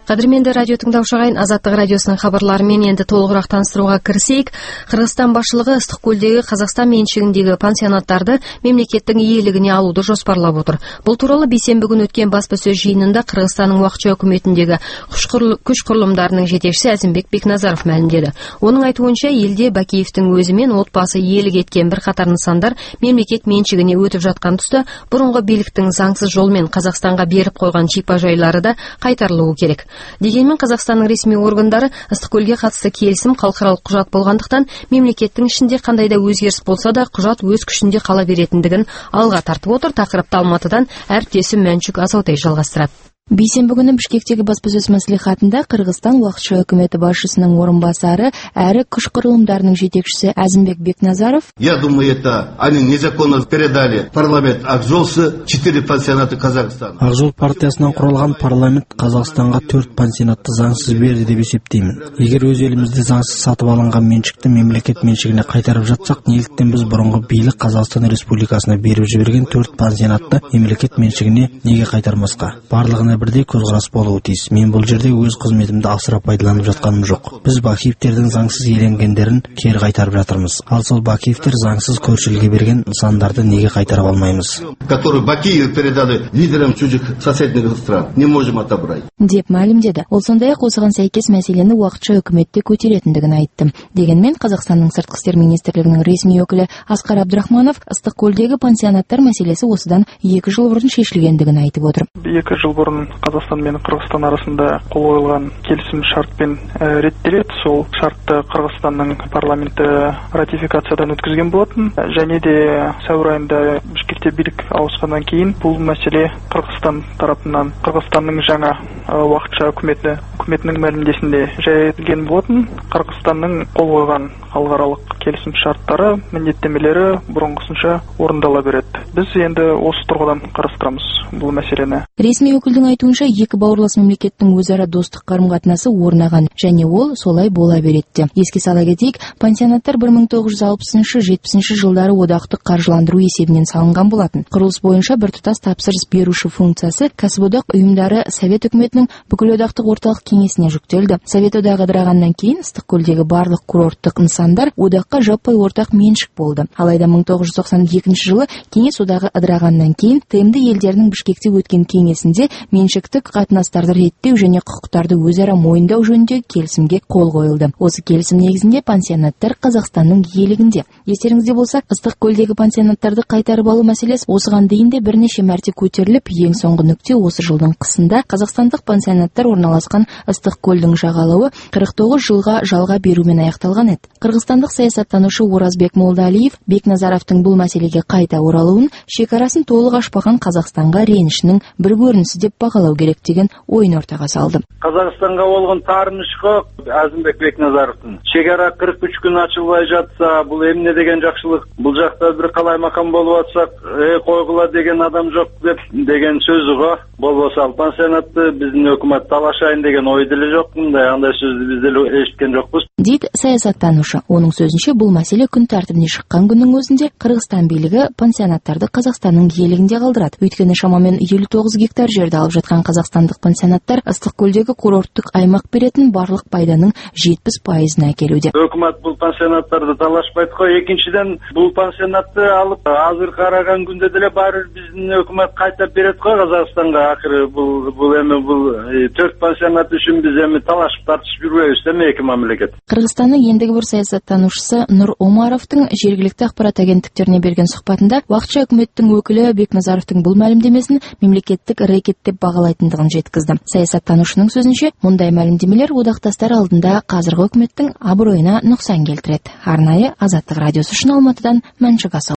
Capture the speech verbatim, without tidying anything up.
Кадырменде радио тыңдаушы ағайын, Азаттық радиосының хабарларымен енді толығырақ таныстыруға кірісейік. Қырғызстан басшылығы ыстық көлдегі Қазақстан меншігіндегі пансионаттарды мемлекеттің иелігіне алуды жоспарлап отыр. Бұл туралы бейсенбі күні өткен баспасөз жиынында Қырғызстанның уақытша үкіметіндегі күш құрылымдарының жетекшісі Әзімбек Бекназаров мәлімдеді. Оның айтуынша, елде Бакиевтің өзі мен отбасы иелік еткен бір қатар нысандар мемлекет меншігіне өтіп жатқан тұста, бұрынғы биліктің заңсыз жолмен Қазақстанға беріп қойған шипажайлары да қайтарылуы керек. Дегенмен Қазақстанның ресми органдары ыстықкөлге қатысты келісім халықаралық құжат болғандықтан, мемлекеттің ішінде қандай да өзгеріс болса да құжат өз күшінде қала беретіндігін алға тартып отыр. Тақырыпты Алматыдан әріптесім Мәншүк Асаутай жалғастырады. Бейсенбі күні Бішкектегі баспасөз мәслихатында Қырғызстан уақытша үкіметі басшысының орынбасары әрі күш құрылымдарының жетекшісі Әзімбек Бекназаров: Я думаю, это они незаконно передали парламент Акжолсы четыре пансионаты Казахстана. Акжол партиясынан құралған парламент Қазақстанға төрт пансионатты заңсыз берді деп есептеймін. Егер өз елімізде заңсыз сатып алынған меншікті мемлекет меншігіне қайтарып жатсақ, неліктен біз бұрынғы билік Қазақстан Республикасына беріп жіберген төрт пансионатты мемлекет меншігіне неге қайтармасқа? Барлығына бірдей көзқарас болуы тиіс. Мен бұл жерде өз қызметімді асыра пайдаланып жатқаным жоқ. Біз Бакиевтердің заңсыз иеленгендерін кері қайтарып жатырмыз. Ал сол Бакиевтер заңсыз көршілерге берген нысандарды неге қайтарып алмаймыз? Который Бакиев передали лидерам чужих соседних стран. Не можем отобрать. Деп мәлімдеді. Ол сондай-ақ осыған сәйкес мәселені уақытша үкіметте көтеретіндігін айтты. Дегенмен Қазақстанның сыртқы істер министрлігінің ресми өкілі Асқар Абдрахманов ыстықкөлдегі пансионаттар мәселесі осыдан екі жыл бұрын шешілгендігін айтып отыр. Екі жыл бұрын Қазақстан мен Қырғызстан арасында қол қойылған келісім шартпен реттеледі. Сол шартты Қырғызстанның парламенті ратификациядан өткізген болатын. Және де сәуір айында Бішкекте билік ауысқаннан кейін бұл мәселе Қырғызстан тарапынан Қырғызстанның жаңа уақытша үкіметі үкіметінің мәлімдесінде жайылген болатын. Қырғызстанның қол қойған халықаралық келісім шарттары, міндеттемелері бұрынғысынша орындала береді. Біз енді осы тұрғыдан қарастырамыз бұл мәселені. Ресми өкілдің айтуынша, екі бауырлас мемлекеттің өзара достық қарым-қатынасы орнаған, және ол солай бола береді. Еске сала кетейік, пансионаттар бір мың тоғыз жүз алпысыншы жетпісінші жылдары одақтық қаржыландыру есебінен салынған болатын. Құрылыс бойынша біртұтас тапсырыс беруші функциясы кәсіподақ ұйымдары Совет үкіметінің бүкілодақтық орталық кеңесіне жүктелді. Совет одағы ыдырағаннан кейін ыстықкөлдегі барлық курорттық нысандар одаққа жаппай ортақ меншік болды. Алайда мың тоғыз жүз тоқсан екінші жылы кеңес одағы ыдырағаннан кейін тмд елдерінің Бішкекте өткен кеңесінде меншіктік қатынастарды реттеу және құқықтарды өзара мойындау жөнінде келісімге қол қойылды. Осы келісім негізінде пансионаттар Қазақстанның иелігінде. Естеріңізде болса, ыстықкөлдегі пансионаттарды қайтарып алу мәселесі осыған дейін де бірнеше мәрте көтеріліп, ең соңғы нүкте осы жылдың қысында қазақстандық пансионаттар орналасқан ыстықкөлдің жағалауы қырық тоғыз жылға жалға берумен аяқталған еді. Қырғызстандық саясаттанушы Оразбек Молдалиев Бекназаровтың бұл мәселеге қайта оралуын шекарасын толық ашпаған Қазақстанға ренішінің бір көрінісі деп бағалау керек деген ойын ортаға салды. Қазақстанға болған тарынышқы Әзімбек Бекназаровтың шекара қырық үш күн ашылмай жатса, бұл эмне деген жақшылық, бұл жақта бір қалай мақам болып атсақ, е қойғыла деген адам жоқ деп деген сөзі ғой. Болбаса пансионатты біздің өкімет талашайын деген ой деле жоқ, мындай андай сөзді біз деле ешіткен жоқпыз. Дейді саясаттанушы. Оның сөзінше, бұл мәселе күн тәртібіне шыққан күннің өзінде Қырғызстан билігі пансионаттарды Қазақстанның иелігінде қалдырады. Өйткені шамамен елу тоғыз гектар жерді алып жатқан қазақстандық пансионаттар ыстықкөлдегі курорттық аймақ беретін барлық пайданың жетпіс пайызын әкелуде. Өкімет бұл пансионаттарды талашпайды ғой. Екіншіден, бұл пансионатты алып азыр қараған күнде деле бары біздің өкімет қайтап береді ғой Қазақстанға. Ақыры бұл бұл эми бұл төрт пансионат үшін біз эми талашып тартышып жүрбөйбүз эми эки мамлекет. Қырғызстанның ендігі бір саясаттанушысы Нұр Омаровтың жергілікті ақпарат агенттіктеріне берген сұхбатында уақытша үкіметтің өкілі Бекназаровтың бұл мәлімдемесін мемлекеттік рэкет деп бағалайтындығын жеткізді. Саясаттанушының сөзінше, мұндай мәлімдемелер одақтастар алдында қазіргі үкіметтің абыройына нұқсан келтіреді. Арнайы Азаттық радиосы үшін Алматыдан Мәншүк Асаутай.